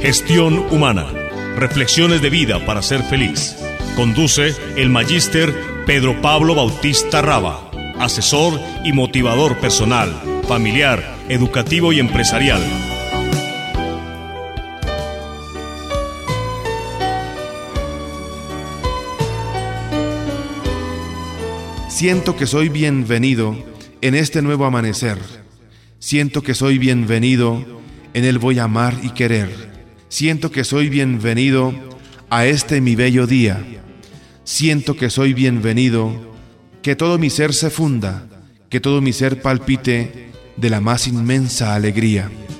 Gestión humana. Reflexiones de vida para ser feliz. Conduce el magíster Pedro Pablo Bautista Raba, asesor y motivador personal, familiar, educativo y empresarial. Siento que soy bienvenido en este nuevo amanecer. Siento que soy bienvenido en el voy a amar y querer. Siento que soy bienvenido a este mi bello día. Siento que soy bienvenido, que todo mi ser se funda, que todo mi ser palpite de la más inmensa alegría.